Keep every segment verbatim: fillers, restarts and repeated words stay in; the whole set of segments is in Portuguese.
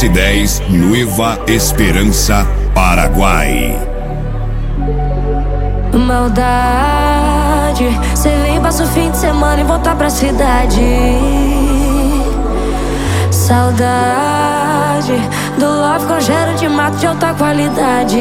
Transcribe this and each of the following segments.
e dez, Nueva Esperança, Paraguai. Maldade, cê vem, passa o fim de semana e volta pra cidade. Saudade do love com cheiro de mato de alta qualidade.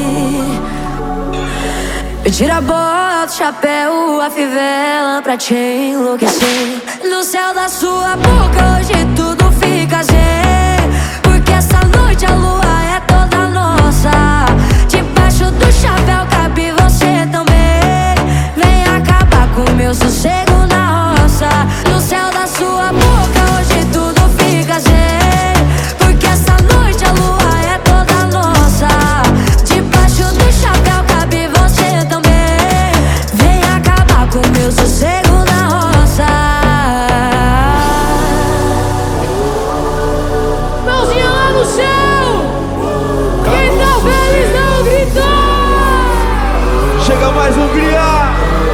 Me tira a bota, o chapéu, a fivela pra te enlouquecer. No céu da sua boca hoje tudo fica zen, porque essa noite a lua é toda nossa. Debaixo do chapéu cabe você também. Vem acabar com meu sossego na roça. No céu da sua boca hoje tudo fica zen, porque essa noite a lua é toda nossa. Debaixo do chapéu cabe você também. Vem acabar com meu sossego na roça. Mãozinha lá no céu, quem tá feliz não gritou. Chega mais Hungria.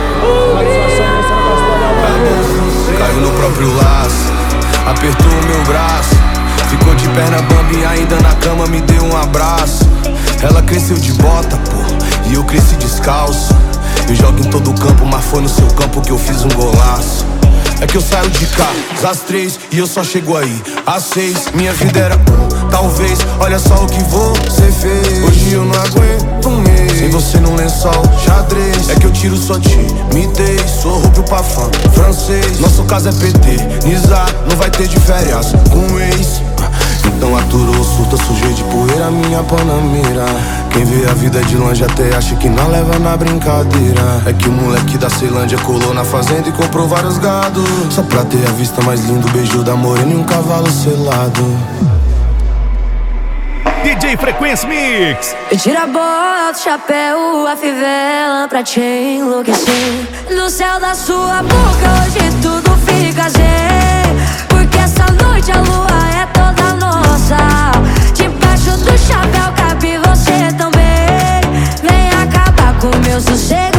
Caiu no próprio laço, apertou o meu braço, ficou de perna bamba e ainda na cama me deu um abraço. Ela cresceu de bota, pô, e eu cresci descalço. Eu jogo em todo o campo, mas foi no seu campo que eu fiz um golaço. É que eu saio de cá às três e eu só chego aí às seis. Minha vida era um, talvez, olha só o que você fez. Hoje eu não aguento um mês sem você no lençol, xadrez. É que eu tiro sua timidez, sou roubo pra fã, francês. Nosso caso é P T, Nizar, não vai ter de férias com ex. Então aturou, surta, sujei de poeira minha panamira. Quem vê a vida de longe até acha que não leva na brincadeira. É que o moleque da Ceilândia colou na fazenda e comprou vários gados, só pra ter a vista mais linda, o beijo da morena e um cavalo selado. D J Frequência Mix. Me tira a bota, o chapéu, a fivela pra te enlouquecer. No céu da sua boca hoje tudo fica zen, porque essa noite a lua é toda nossa. Debaixo do chapéu cabe você também. Vem acabar com meu sossego